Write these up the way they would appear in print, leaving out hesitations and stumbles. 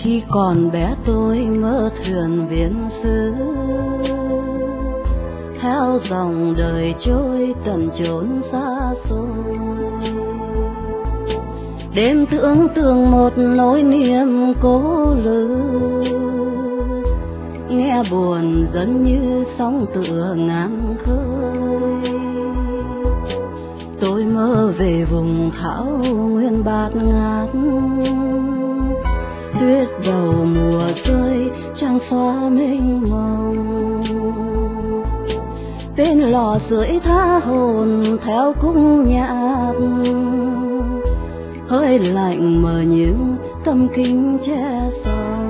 Khi còn bé tôi mơ thuyền viễn xứ, theo dòng đời trôi tận chốn xa xôi. Đêm tưởng tượng một nỗi niềm cố lữ, nghe buồn dần như sóng tựa ngàn khơi. Tôi mơ về vùng thảo nguyên bạt ngát, tuyết đầu mùa rơi trăng xóa mênh mông. Tên lò sưởi tha hồn theo cung nhạc, hơi lạnh mờ những tấm kính che sông.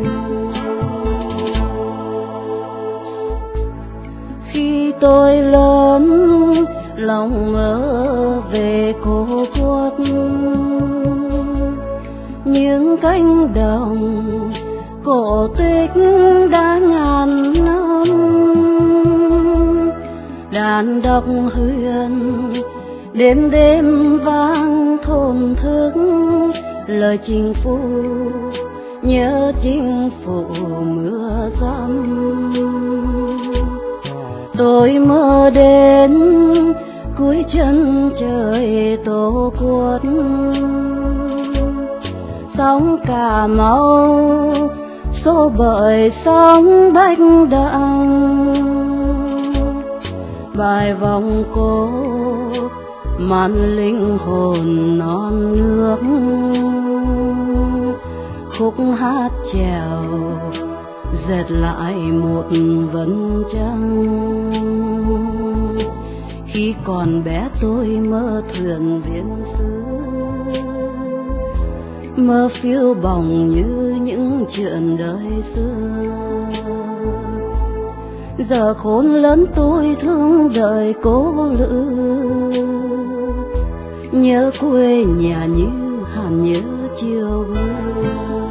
Khi tôi lớn lòng mơ về cố quốc, những cánh đồng cổ tích đã ngàn năm. Đàn đọc huyền đêm đêm vang thổn thức, lời chinh phu nhớ chinh phụ mưa dầm. Tôi mơ đến cuối chân trời Tổ quốc, sóng Cà Mau xô bời sóng Bạch Đằng. Bài vòng cổ màn linh hồn non nước, khúc hát chèo dệt lại một vầng trăng. Khi còn bé tôi mơ thuyền viễn xứ, mơ phiêu bồng như những chuyện đời xưa. Giờ khôn lớn tôi thương đời cố lữ, nhớ quê nhà như hàn nhớ chiều mưa.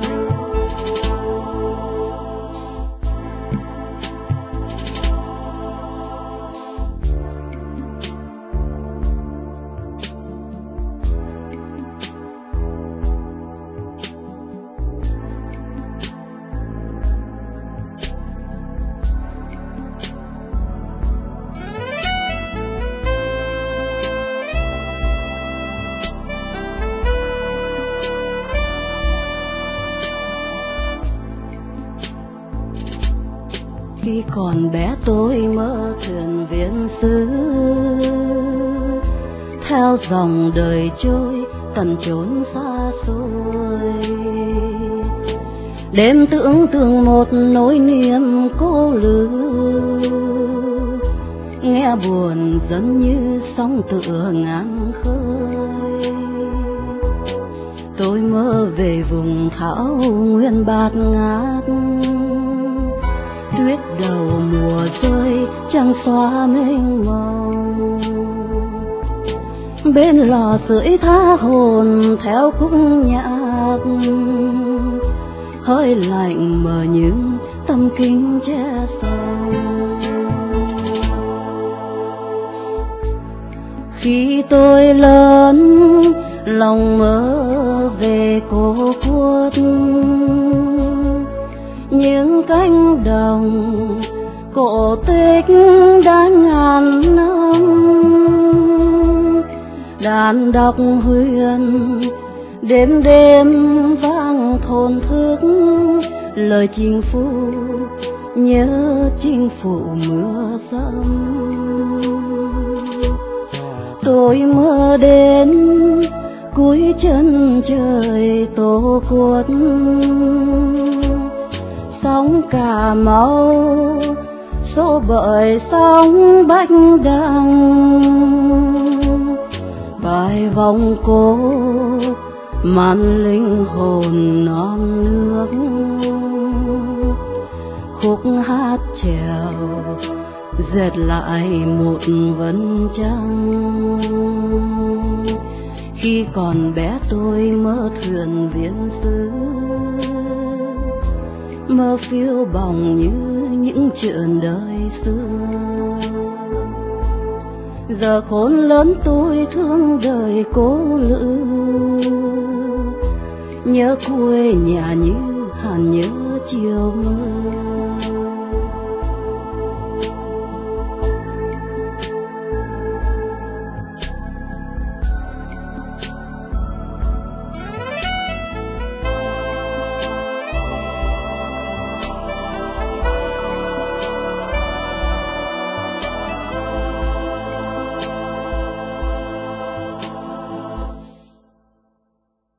Khi còn bé tôi mơ thuyền viễn xứ, theo dòng đời trôi tận chốn xa xôi. Đêm tưởng tượng một nỗi niềm cô lữ, nghe buồn dần như sóng tựa ngàn khơi. Tôi mơ về vùng thảo nguyên bạt ngát, tuyết đầu mùa rơi trăng xóa mênh mông. Bên lò sưởi tha hồn theo khúc nhạc, hơi lạnh mờ những tấm kính che sông. Khi tôi lớn lòng mơ về cố quốc, những cánh đồng cổ tích đã ngàn năm. Đàn đọc huyền đêm đêm vang thổn thức, lời chinh phu nhớ chinh phụ mưa dầm. Tôi mơ đến cuối chân trời Tổ quốc, sóng Cà Mau xô bời sóng Bạch Đằng. Bài vòng cổ màn linh hồn non nước, khúc hát chèo dệt lại một vầng trăng. Khi còn bé tôi mơ thuyền viễn xứ, mơ phiêu bồng như những chuyện đời xưa. Giờ khôn lớn tôi thương đời cố lữ, nhớ quê nhà như nhớ chiều